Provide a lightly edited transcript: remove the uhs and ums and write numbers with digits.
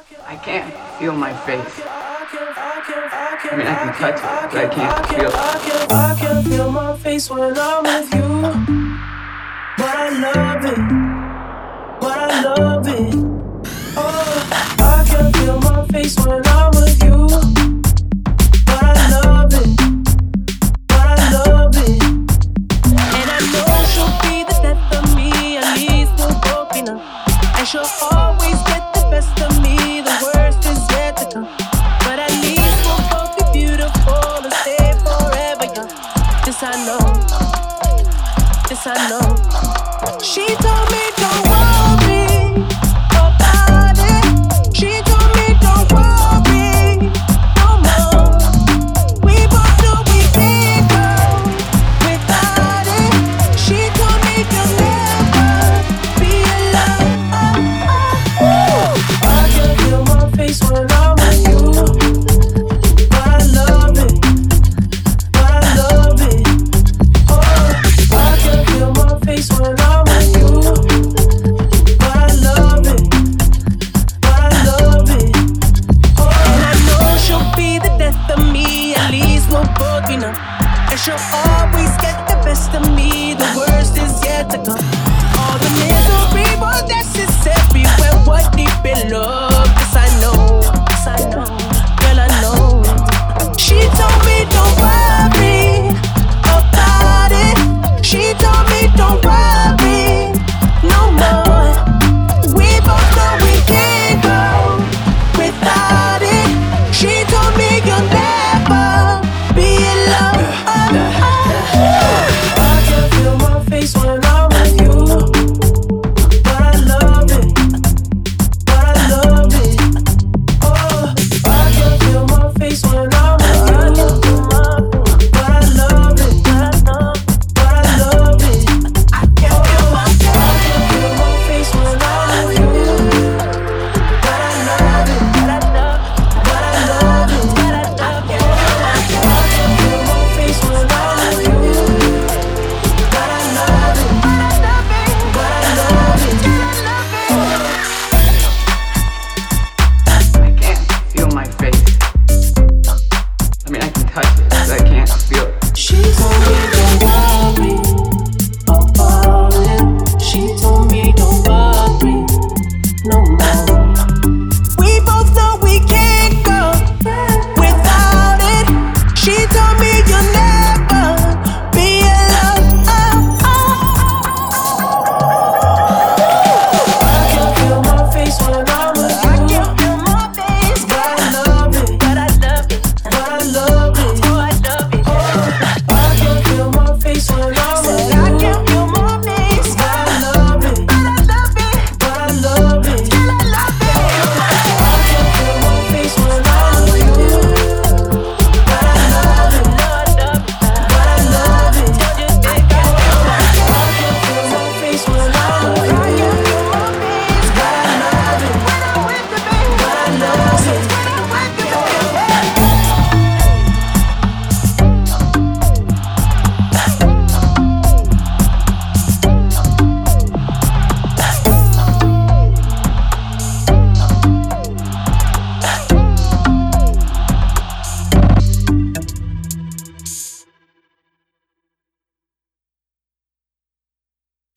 I can't feel my face. I mean, I can touch it, but I can't feel it. I can feel my face when I'm with you, but I love it, but I love it. Oh, I can feel my face when